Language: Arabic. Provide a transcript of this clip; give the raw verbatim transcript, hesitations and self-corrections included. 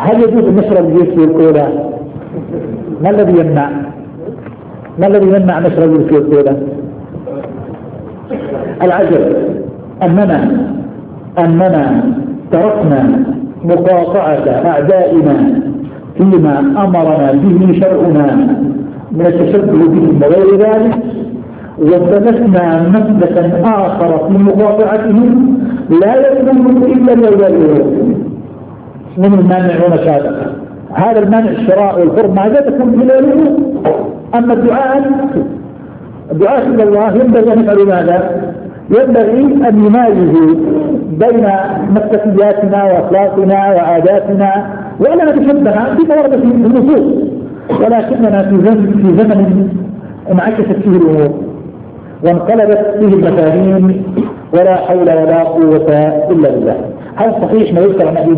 هل يجوز أن نشرب الويسكي والكولا؟ ما الذي يمنع؟ ما الذي يمنع نشرب الويسكي والكولا؟ العجب أننا أننا تركنا مقاطعة أعدائنا فيما أمرنا به شرعنا من التشبه بهم وغير ذلك، وابتدأنا مسلكا آخر في مقاطعتهم لا يكون إلا الولاء من المانع ومشابهه. هذا المانع الشراء والحرمة هذا تكون بلاله. أما الدعاء الدعاء إلى الله ينبغي أن يفعل ماذا؟ ينبغي أن يميزوا بين مسلكياتنا وأخلاقنا وعاداتنا ولا نتشبه بما ورد في النصوص، ولكننا في زمن في زمن انعكست فيه الأمور وانقلبت فيه المفاهيم ولا حول ولا قوة إلا بالله. هذا صحيح ما يذكر عن